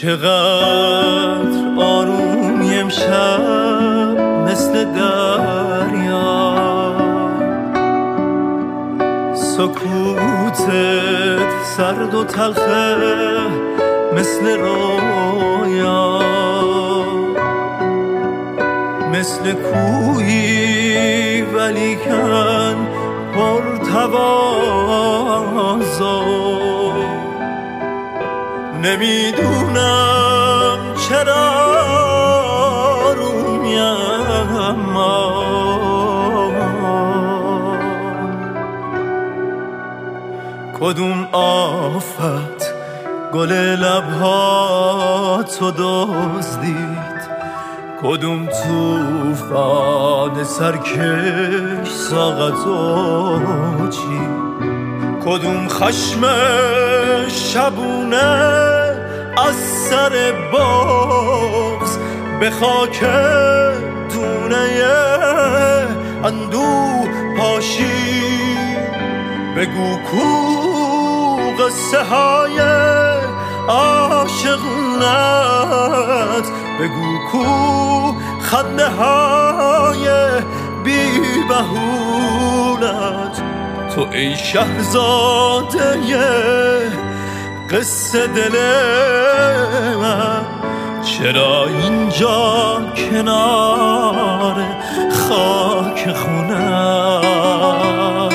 چقدر آرومی امشب مثل دریا، سکوتت سرد و تلخه مثل رویا، مثل کویی ولیکن پر تواضع. نمیدونم چرا رومیم، کدوم آفت گل لبهاتو دزدید، کدوم توفان سرکش ساغتو چید، کدوم خشم شبونه از سر بغض به خاک دونه اندوه پاشید. بگو کو قصه های عاشقونت، بگو کو خنده های بی بهونت. تو ای شهزاده قصه دل من، چرا اینجا کنار خاک خونم؟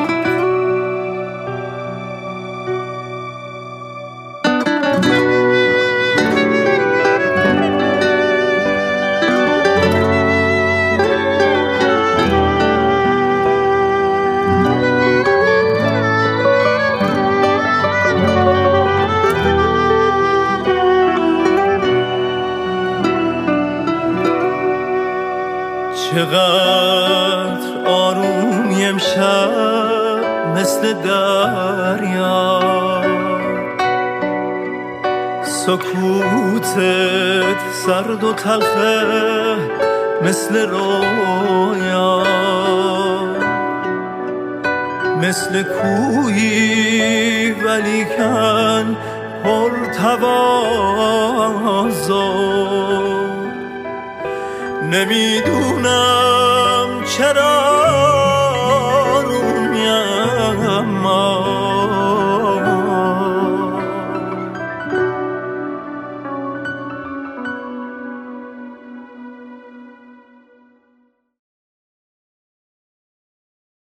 چقدر آرومی امشب مثل دریا، سکوتت سرد و تلخه مثل رویا، مثل کویی ولیکن پر تواضع. نمیدونم چرا